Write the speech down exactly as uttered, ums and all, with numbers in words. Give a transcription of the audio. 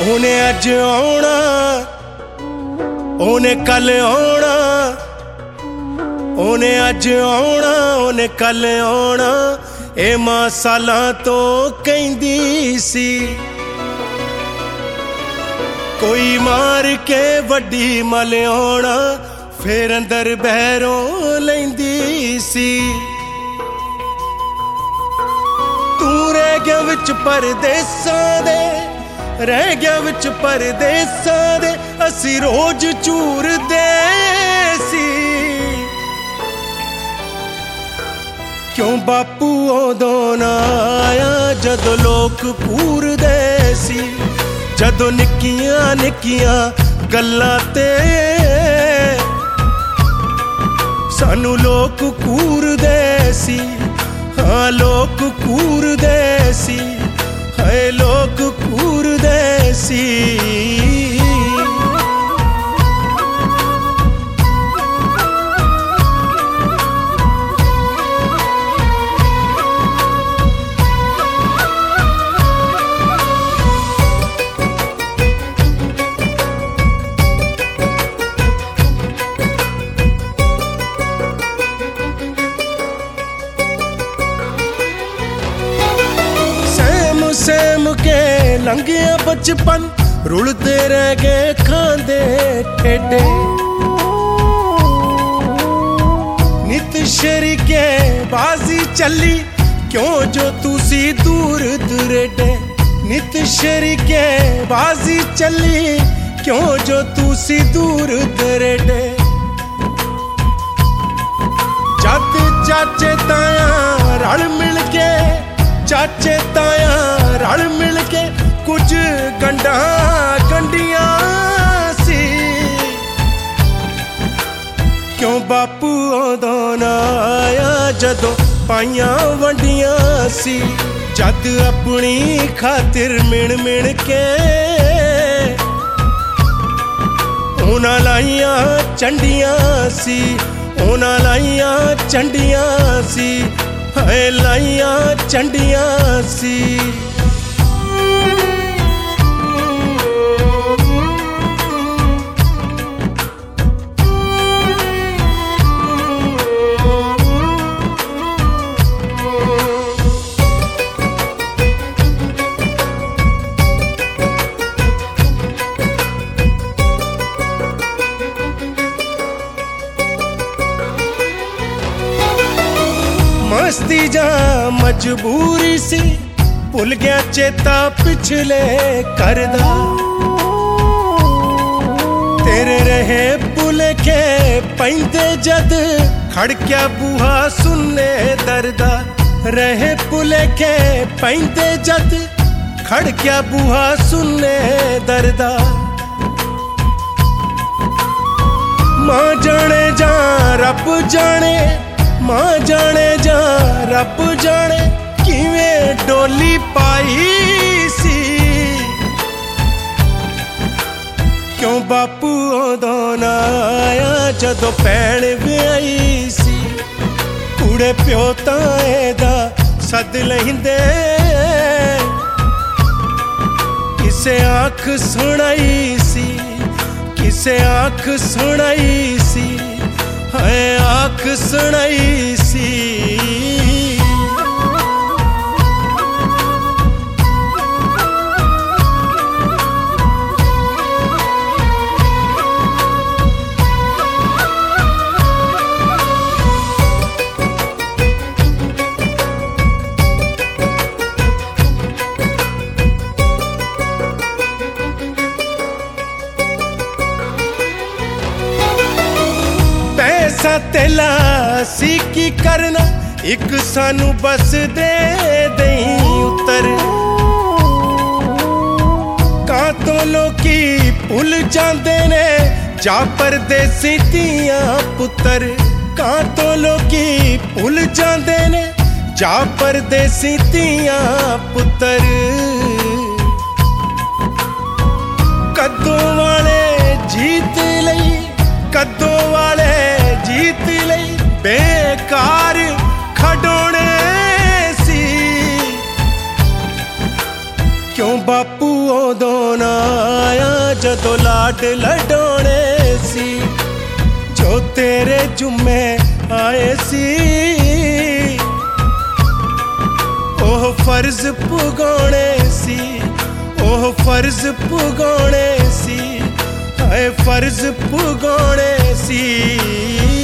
ਉਹਨੇ ਅੱਜ ਆਉਣਾ, ਉਹਨੇ ਕੱਲ ਆਉਣਾ, ਉਹਨੇ ਅੱਜ ਆਉਣਾ, ਉਹਨੇ ਕੱਲ ਆਉਣਾ। ਇਹ ਮਾਂ ਸਾਲਾਂ ਤੋਂ ਕਹਿੰਦੀ ਸੀ, ਕੋਈ ਮਾਰ ਕੇ ਵੱਡੀ ਮਲ ਆਉਣਾ, ਫੇਰ ਅੰਦਰ ਬਹਿਰੋਂ ਲੈਂਦੀ ਸੀ। ਤੂੰ ਰਹਿ ਗਿਆ ਵਿੱਚ ਪਰਦੇਸਾਂ ਦੇ, ਰਹਿ ਗਿਆ ਵਿੱਚ ਪਰਦੇਸਾਂ ਦੇ, ਅਸੀਂ ਰੋਜ਼ ਝੂਰਦੇ ਸੀ। ਕਿਉਂ ਬਾਪੂ ਉਦੋਂ ਨਾ ਆਇਆ ਜਦੋਂ ਲੋਕ ਘੂਰਦੇ ਸੀ, ਜਦੋਂ ਨਿੱਕੀਆਂ ਨਿੱਕੀਆਂ ਗੱਲਾਂ ਤੇ ਸਾਨੂੰ ਲੋਕ ਘੂਰਦੇ ਸੀ। ਹਾਂ ਲੋਕ ਘੂਰਦੇ ਸੀ, ਹਾਏ ਲੋਕ ਘੂਰਦੇ ਸੀ। ਸਹਿਮ ਕੇ ਲੰਘਿਆ ਬਚਪਨ, ਰੁਲਦੇ ਰਹਿ ਗਏ ਖਾਂਦੇ ਠੇਡੇ। ਨਿਤ ਸ਼ਰੀਕੇ ਬਾਜ਼ੀ ਚੱਲੀ, ਕਿਉਂ ਜੋ ਤੁਸੀਂ ਦੂਰ ਦੁਰੇਡੇ। ਨਿਤ ਸ਼ਰੀਕੇ ਬਾਜ਼ੀ ਚੱਲੀ, ਕਿਉਂ ਜੋ ਤੁਸੀਂ ਦੂਰ ਦੁਰੇਡੇ। ਜਦ ਚਾਚੇ ਤਾਇਆ ਰਲ ਮਿਲ ਕੇ, ਚਾਚੇ ਤਾਇਆ ਰਲ ਮਿਲ ਕੇ ਕੁਝ ਗੰਢਾਂ ਗੰਢੀਆਂ ਸੀ। ਕਿਉਂ ਬਾਪੂ ਉਦੋਂ ਨਾ ਆਇਆ ਜਦੋਂ ਪਾਈਆਂ ਵੰਡੀਆਂ ਸੀ। ਜਦ ਆਪਣੀ ਖਾਤਰ ਮਿਣ ਮਿਣ ਕੇ ਉਹਨਾਂ ਲਾਈਆਂ ਚੰਡੀਆਂ ਸੀ, ਉਹਨਾਂ ਲਾਈਆਂ ਚੰਡੀਆਂ ਸੀ, ਹਾਏ ਲਾਈਆਂ ਚੰਡੀਆਂ ਸੀ। मस्ती जा मजबूरी सी, भुल गया चेता पिछले करदा। तेरे रहे भुलेखे पैंदे जद, खड़क्या बूहा सुनने दरदा। रहे भुलेखे पैंदे जद, खड़क्या बूहा सुनने दरदा। मां जाने जा रब जाने, मां जाने जा रब जाने, किवें डोली पाई सी। क्यों बापू उदों ना आया जदों भैण विआही सी। कूड़े प्यो तां एदा सद लहिंदे, किसे आँख सुनाई सी, किसे आँख सुनाई सी, हाय आँख सुनाई सी। पैसा तेला सी की करना, एक सानू बस दे दई उतर। कां तो लोकी भुल जांदे ने जा परदेसी धीआं पुत्तर। कां तो लोकी भुल जांदे ने जा परदेसी धीआं पुत्तर। कद्दों वाले जीत लई, कद्दों वाले जीत लई, बेकार खडोने सी। क्यों बापू उदों ना जदों लाड लडोणे सी जो तेरे जुम्मे आए सी ओह फर्ज पुगाने सी ओह फर्ज पुगाने सी हाय फर्ज पुगाने सी।